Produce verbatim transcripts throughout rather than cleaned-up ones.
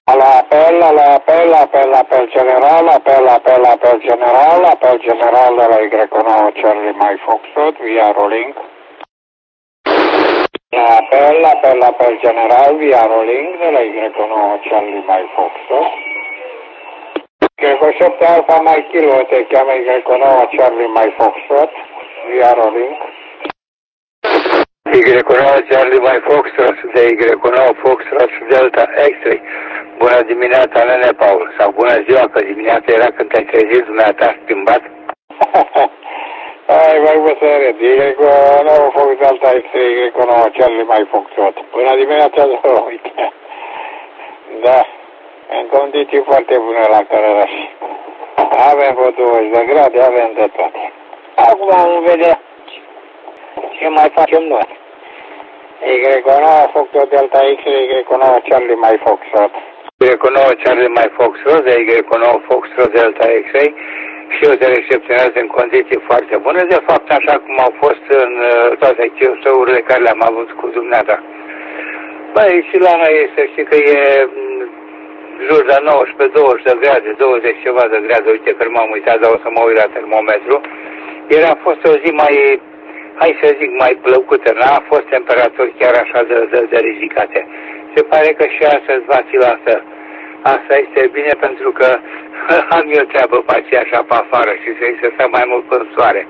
La apel, la apel, apel, apel general, apel, apel, apel general, apel general de la Y nouă Charlie Mike Foxtrot, via rolling. La apel, apel, apel general, via rolling de la Y nouă Charlie Mike Foxtrot. Y șapte Alpha Mike Kilo, te cheamă Y nouă Charlie Mike Foxtrot, via rolling. Y nouă Charlie Mike Foxtrot, de Y nouă Foxtrot, Delta X-ray. Bună dimineața, nene Paul, sau bună ziua, că dimineața era când te-ai trezit, dumneata schimbat. Hai, mai băsăret, Y nouă Fox Delta X-ray, Y nouă Charlie Mike Foxtrot. Bună dimineața, două, uite. Da, în condiții foarte bune la Cărăraș. Avem vreo douăzeci de grade, avem de toate. Acum vom vedea ce mai facem noi. Y nouă Foxtrot Delta X-ray, Y nouă Charlie Mike Foxtrot. Y nouă Charlie Mike Foxtrot, de Y nouă Foxtrot Delta X-ray și eu te recepționez în condiții foarte bune, de fapt așa cum au fost în uh, toate show-urile care le-am avut cu dumneata. Băi, și la noi să știi că e m, jur de nouăsprezece douăzeci de grade, douăzeci ceva de grade, uite că m-am uitat, dar o să mă uit la termometru. Ieri a fost o zi mai, hai să zic, mai plăcută, n-a fost temperaturi chiar așa de, de, de ridicate. Se pare că și astăzi va fi la fel. Asta este bine pentru că am eu treabă pe aceea așa pe afară și să stau mai mult în soare.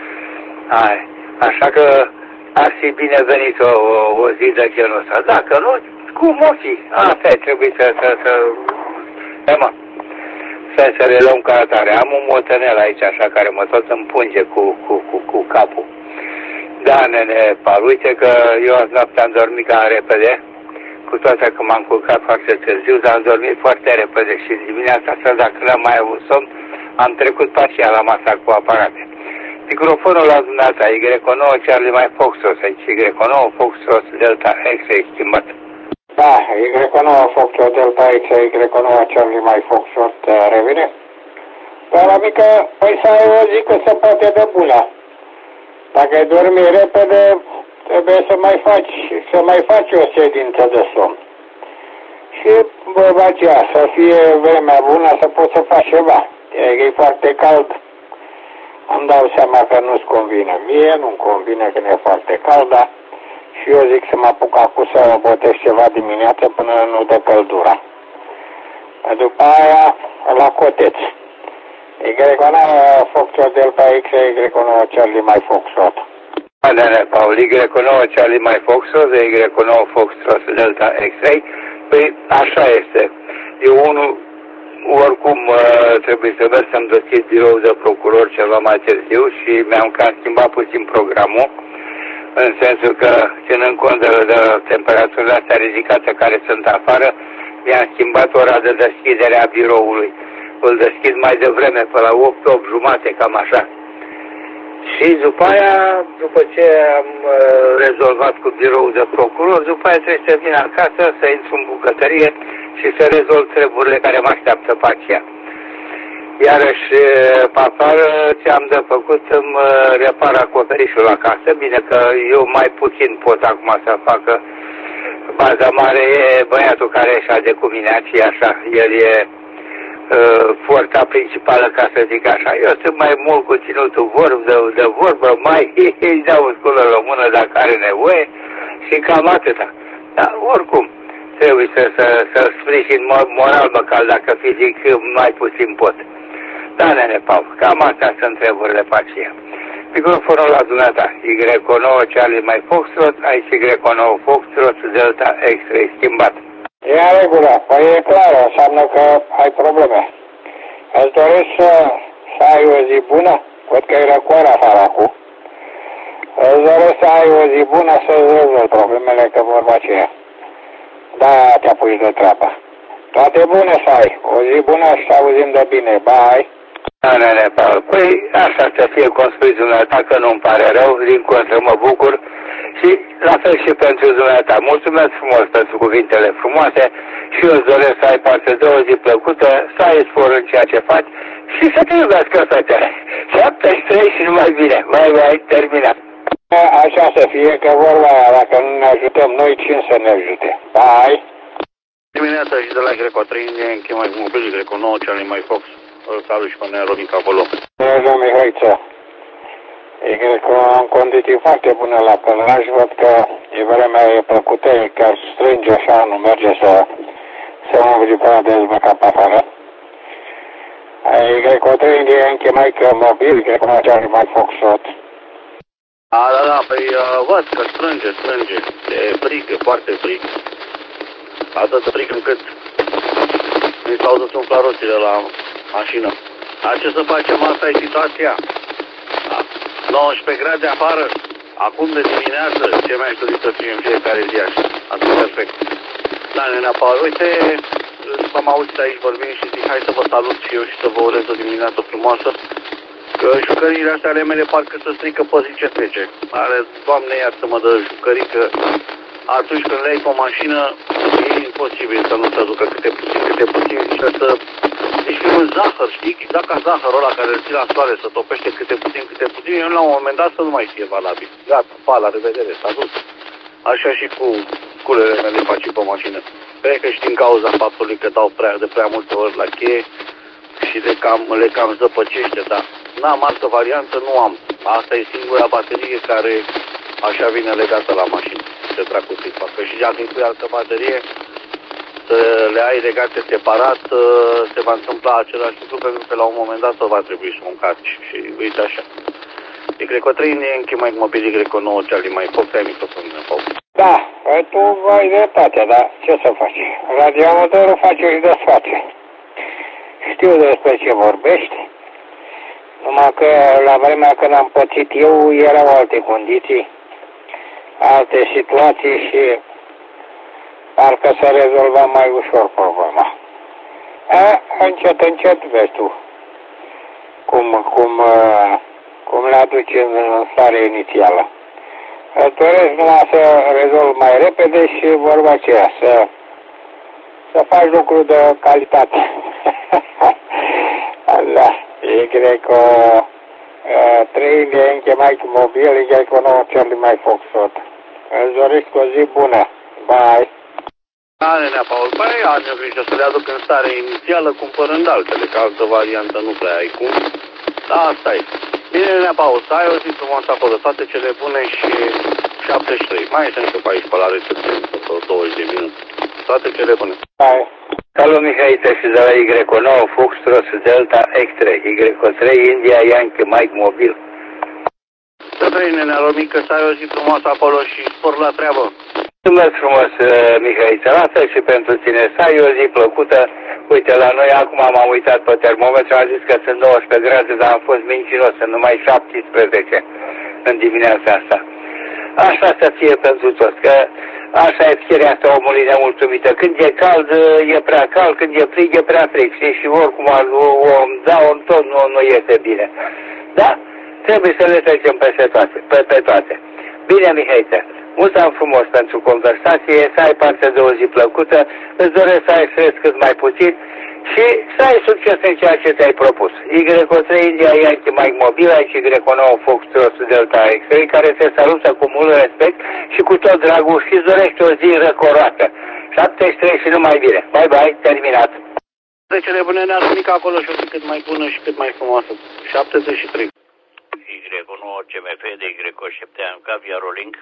Hai. Așa că ar fi binevenit o, o, o zi de genul ăsta. Dacă nu, cum o fi? Asta e, trebuie să, să, să, să, mă, să, să le luăm ca atare. Am un motanel aici așa care mă tot împunge cu, cu, cu, cu capul. Da, nene, Paul, uite că eu azi noapte am dormit cam repede. Cu toate că m-am culcat foarte târziu, dar am dormit foarte repede și dimineața asta, dacă n-am mai avut somn, am trecut pe aceea la masa cu aparate. Microfonul la dumneata, Y nouă Charlie Mike Foxtrot, aici Y nouă Foxtrot Delta X-ray schimbat. Da, Y nouă Foxtrot Delta X-ray, Y nouă Charlie Mike Foxtrot, revine. Dar la mică, păi să ai o zi că se poate de bună. Dacă ai dormi repede, trebuie să mai faci, să mai faci o ședință de somn. Și vorba aceea, să fie vremea bună, să poți să faci ceva. E foarte cald. Îmi dau seama că nu-ți convine mie, nu-mi convine când e foarte cald, dar și eu zic să mă apuc acum să botez ceva dimineața până nu dă căldura. După aia, la coteț. Y nouă Foxtrot Delta X-ray, Y nouă Charlie Mike Foxtrot. Nene, Paul, Y nouă Charlie Mike Foxtrot, de Y nouă Foxtrot Delta X-ray. Păi așa este. Eu unul, oricum trebuie să merg să-mi deschid birou de procuror ceva mai târziu și mi-am cam schimbat puțin programul, în sensul că, ținând cont de, de temperaturile astea ridicate care sunt afară, mi-am schimbat ora de deschidere a biroului. Îl deschid mai devreme, pe la opt, opt jumate, cam așa. Și după aia, după ce am uh, rezolvat cu biroul de procuror, după aia trebuie să vin acasă, să intru în bucătărie și să rezolv treburile care mă așteaptă pe aceea. Iarăși, pe afară, ce am de făcut, îmi repar acoperișul acasă. Bine că eu mai puțin pot acum să facă. Baza mare e băiatul care e așa de cu mine, așa, el e Uh, forța principală, ca să zic așa. Eu sunt mai mult cu ținutul vorb, de, de vorbă, mai îi dau o sculă la mână dacă are nevoie și cam atâta. Dar oricum, trebuie să, să, să sprijin moral măcar, dacă fizic mai puțin pot. Da, nene, Paul, cam astea sunt treburile pe aceea. Microfonul la dumneata, Y nouă Charlie Mike Foxtrot, aici Y nouă Foxtrot Delta X-ray schimbat. E în regulă, păi e clar, înseamnă că ai probleme. Îți doresc să, să ai o zi bună, văd că e răcoare afară acum. Îți doresc să ai o zi bună să-ți rezolvi problemele, că vorba aceea. Da, te-a pus de treabă. Toate bune să ai, o zi bună și să auzim de bine, bye! Da, nene, Paul, păi așa să fie construit dumneata, că nu-mi pare rău, din contră mă bucur. Și la fel și pentru dumneata. Mulțumesc frumos pentru cuvintele frumoase și eu îți doresc să ai parte de o zi plăcută, să ai spor în ceea ce faci și să te iubească fetele. șaptezeci și trei și numai bine. Vai, vai, terminat. Așa să fie, că vorba aia, dacă nu ne ajutăm noi, cine să ne ajute? Bye! dimineața și de la Greco trei, înche mai mobil, Greco nouă, Charlie mai Fox. Îl salut și pe Neromic acolo. Bună, Mihaiță. E Greco în condiții foarte bune la călăraș, văd că e vremea e plăcută, e chiar strânge așa, nu merge să se umbli până dezbăcat pe afară. E Greco trei, înche mai că mobil, Greco nouă, Charlie mai Fox. Da, da, da, păi uh, văd că strânge, strânge. E frig, e foarte frig. Atât frig încât mi s-au dus umflaroțile la mașină. Dar ce să facem, asta e situația. Da. nouăsprezece grade afară, acum de dimineață, ce mai aș dori să fie în fiecare zi așa. Asta e perfect. Da, nenea Paul, uite, m-am auzit aici vorbind și zic, hai să vă salut și eu și să vă urez o dimineață frumoasă. Că jucăriile astea ale mele parcă să strică pe zi ce trece. Are, Doamne, iartă-mă de jucării, că atunci când le ai pe o mașină, e imposibil să nu se aducă câte puțin, câte puțin, și să... Deci un zahăr, știi? Exact ca zahărul ăla care îl ții la soare, să topește câte puțin, câte puțin, eu la un moment dat să nu mai fie valabil. Gata, pa, la revedere, s-a dus. Așa și cu culele mele faci pe mașină. Cred că și din cauza faptului că dau prea, de prea multe ori la cheie și le cam, le cam zăpăcește, dar n-am altă variantă, nu am. Asta e singura baterie care așa vine legată la mașină. Ce dracu să-i facă. Și dacă îi pui altă baterie, să le ai legate separat, se va întâmpla același lucru, pentru că la un moment dat va trebui să o încarci. Și uite așa. E Greco trei, înche mai mobil, Greco nouă, Charlie mai Fox, ai microfonul de Fox. Da, tu ai dreptate, dar ce să faci? Radiomotorul face și desface. Știu despre ce vorbești, numai că la vremea când am pățit eu erau alte condiții, alte situații și parcă se rezolva mai ușor problema. A, încet, încet vezi tu cum, cum, cum le aduci în stare inițială. Îți doresc numai să rezolv mai repede și vorba aceea, să, să faci lucruri de calitate. Da, e Greco trei, de înche mai mobil, e Greco nouă, Charlie mai Foxtrot. Îți doresc o zi bună. Bye. Da, nenea Paul, păi are grijă să le aduc în stare inițială, cumpărând altele, că altă variantă nu prea ai cum. Da, asta e. Bine, nenea Paul, să ai o zi frumoasă acolo, toate cele bune și șaptezeci și trei. Mai sunt pe aici, pe la recepție, vreo douăzeci de minute. Toate cele bune. Bye. Salut, Mihaiță, și de la Y nouă, Foxtrot, Delta, X trei, Y trei, India, Yankee, Mike, mobil. Să trăi, nenea Romică, să ai o zi frumoasă acolo și spor la treabă. Mulțumesc frumos, Mihaiță, la fel și pentru tine. Să ai o zi plăcută. Uite, la noi acum m-am uitat pe termometru, am zis că sunt nouăsprezece grade, dar am fost mincinos, sunt numai șaptesprezece în dimineața asta. Așa să fie pentru toți, că așa e firea asta omului nemulțumită. Când e cald, e prea cald, când e frig, e prea frig. Știi? Și oricum o, o da, o tot nu, nu iese bine. Da? Trebuie să le trecem peste toate, pe, pe toate. Bine, Mihaiță, mulțumim frumos pentru conversație, să ai parte de o zi plăcută, îți doresc să ai stres cât mai puțin și să ai succes în ceea ce ți-ai propus. Y trei, India, Yankee, Mike, mobil, aici Y nouă, Foxtrot, Delta, X trei, care te salută cu mult respect și cu tot dragul și îți dorește o zi răcoroasă. șaptezeci și trei și numai bine. Bye, bye, terminat. Trecere bune, ne-a mică acolo și o zi cât mai bună și cât mai frumoasă. șaptezeci și trei. Y nouă, C M F de Y șapte am Cavia Rolling.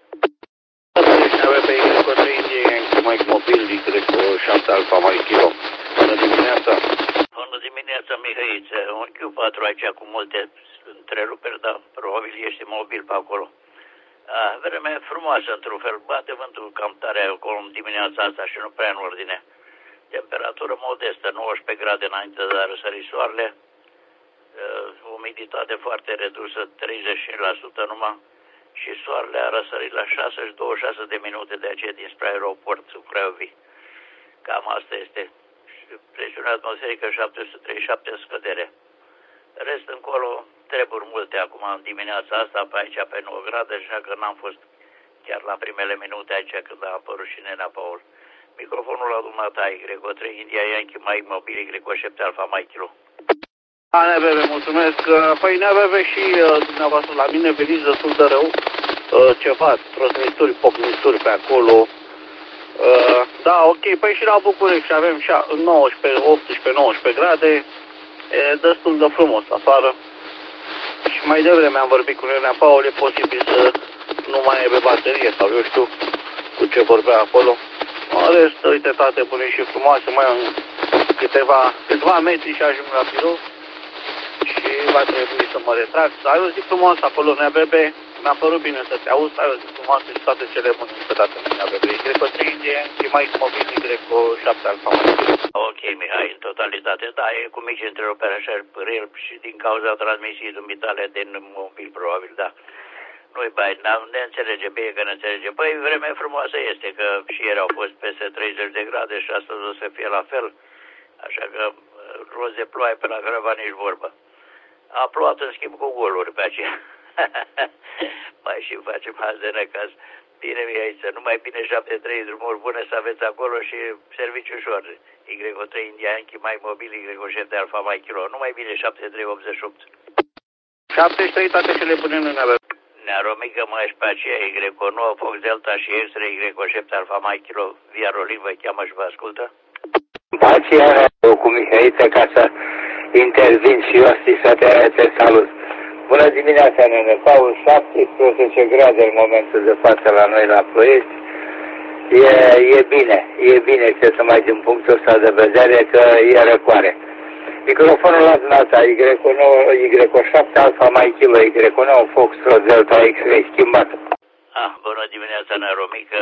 Avea pe Y trei, India, Mike, mobil, Y șapte Alfa, Mike, Kilo. Bună dimineața! Bună dimineața, Mihaiță. Un Q patru aici cu multe întreruperi, dar probabil ești mobil pe acolo. A, vremea frumoasă, într-un fel. Bate vântul cam tare acolo în dimineața asta și nu prea în ordine. Temperatură modestă, nouăsprezece grade înainte de a răsări soarele. Uh, umiditate foarte redusă, treizeci și cinci la sută numai. Și soarele a răsărit la șase și douăzeci și șase de minute de aceea dinspre aeroport Craiovii. Cam asta este. Presiunea atmosferică șapte sute treizeci și șapte în scădere. Rest încolo treburi multe acum în dimineața asta pe aici pe nouă grade, așa că n-am fost chiar la primele minute aici când a apărut și nenea Paul. Microfonul la dumneata Y trei, India, Yankee, Mike, mobil, Y șapte Alfa, Mike, Kilo. A, Neveve, mulțumesc. Păi, Neveve, și uh, dumneavoastră la mine veniți destul de rău. Uh, ceva, transmisturi, pocnisturi pe acolo. Uh, da, ok, păi și la București avem nouăsprezece, optsprezece, nouăsprezece grade, e destul de frumos afară. Și mai devreme am vorbit cu Nenea Paul, e posibil să nu mai aibă baterie sau eu știu cu ce vorbea acolo. În rest, uite, toate bune și frumoase, mai am câteva, câteva metri și ajung la birou și va trebui să mă retrag. Ai o zi frumoasă acolo, Nea Bebe, mi-a părut bine să te auzi, ai o zi frumoasă și toate cele bune niciodată, Nea Bebe. Greco trei Indien și mai mobil Greco șapte Alfa Mike. Ok, Mihai, în totalitate, da, e cu mici întreruperi așa păreri și din cauza transmisiei dumitale din mobil, probabil, da. Nu-i bai, ne înțelege bine că ne înțelege. Păi, vremea frumoasă este, că și ieri au fost peste treizeci de grade și astăzi o să fie la fel. Așa că roz de ploaie pe la Crăva nici vorbă. A plouat în schimb cu goluri pe aceea. Mai și facem azi de necaz. Bine, Mihaiță, numai bine șapte trei drumuri bune să aveți acolo și serviciu ușor. Y trei India Yankee mai mobil, Y șapte Alfa mai kilo. Numai bine șapte trei optzeci și opt. șaptezeci și trei, toate cele bune nu ne avem. Nearomică mai și pe aceea Y nouă Fox Delta și Extra Y șapte Alfa mai kilo. Via Rolin vă cheamă și vă ascultă. Aceea cu Mihaiță ca să intervin și eu să te, te salut. Bună dimineața, Nene Paul, șaptesprezece grade în momentul de față la noi la Ploiești. E, e bine, e bine ce să mai din punctul ăsta de vedere că e răcoare. Microfonul la dumneata, Y nouă, Y șapte Alfa mai kilo, Y nouă Fox Delta X-ray schimbat. Ah, bună dimineața, Nearomică.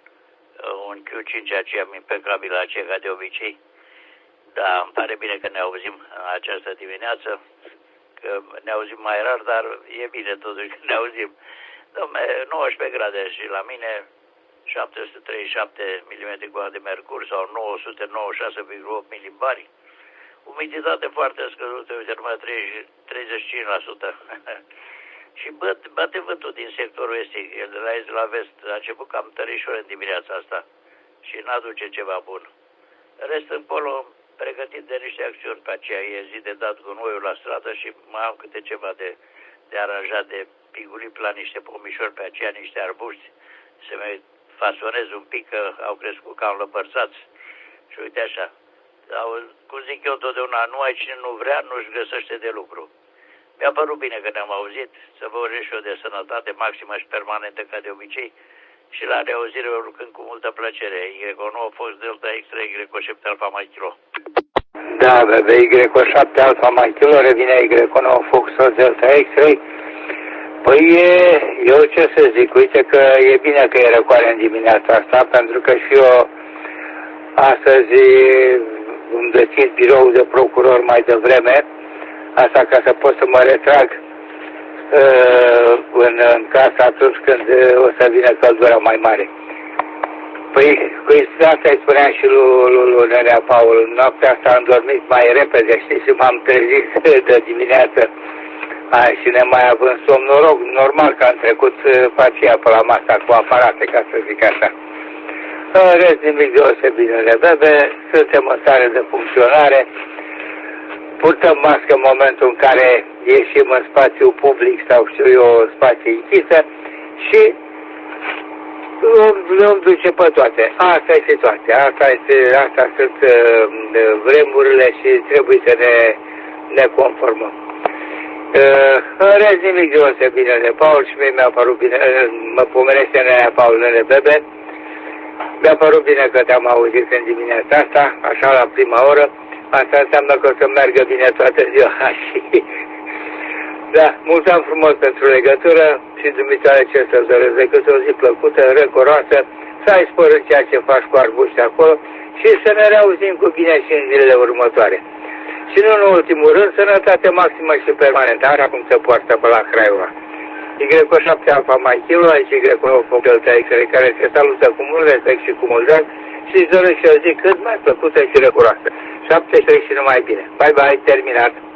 Un Q cinci aceea impecabil aceea ca de obicei. Da, îmi pare bine că ne auzim în această dimineață. Că ne auzim mai rar, dar e bine totuși că ne auzim. Dom'le, nouăsprezece grade și la mine șapte sute treizeci și șapte milimetri de mercur sau nouă sute nouăzeci și șase virgulă opt milibari. Umiditate foarte scăzută, uite, numai treizeci și cinci la sută. Și bă, bate vântul din sectorul estic, el de la est la vest, a început cam tărișor în dimineața asta și n-aduce ceva bun. Rest în polo, pregătit de niște acțiuni pe aceea, e zi de dat gunoiul la stradă și mai am câte ceva de, de aranjat, de pigulit la niște pomișori pe aceea, niște arbuști, se mai fasonez un pic, că au crescut cam lăpărțați și uite așa. Au, cum zic eu întotdeauna, nu ai cine nu vrea, nu-și găsește de lucru. Mi-a părut bine că ne-am auzit, să vă urez și eu de sănătate maximă și permanentă ca de obicei și la reauzire oricând cu multă plăcere. Y nouă Fox Delta Extra Y șapte Alfa mai kilo. Da, bebe, Y șapte Alfa mai kilo, revine Y nouă Fox Delta X-ray. Păi e, eu ce să zic, uite că e bine că e răcoare în dimineața asta, pentru că și eu astăzi îmi deschid biroul de procuror mai devreme, asta ca să pot să mă retrag uh, în, în casă atunci când uh, o să vină căldura mai mare. Păi, cu asta îi spuneam și lui, lui, lui Nenea Paul, noaptea asta am dormit mai repede, știi, și m-am trezit de dimineață. A, și ne mai având somn, noroc, normal că am trecut pe aceea pe la masa cu aparate, ca să zic așa. În rest, nimic deosebit de bebe, suntem în stare de funcționare, purtăm mască în momentul în care ieșim în spațiu public sau știu eu, în spații închisă și îmi duce pe toate. Asta este situația, asta, este, asta sunt uh, vremurile și trebuie să ne, ne conformăm. Uh, în rest, nimic deosebit de Paul și mie mi-a părut bine, uh, mă pomenește Nenea Paul, Nene Bebe. Mi-a părut bine că te-am auzit în dimineața asta, așa la prima oră. Asta înseamnă că o să meargă bine toată ziua și... Da, mulțumim frumos pentru legătură și dumitare ce să zăresc decât o zi plăcută, răcoroasă, să ai spor în ceea ce faci cu arbuști acolo și să ne reauzim cu bine și în zilele următoare. Și nu în ultimul rând, sănătate maximă și permanentă, așa cum se poartă pe la Craiova. Y șapte Alfa mai kilo, aici Y nouă Fox Delta X-ray, care se salută cu mult respect și cu mult drag și îți doresc și o zi cât mai plăcută și răcuroasă. șapte și trei și numai bine. Bye bye, terminat.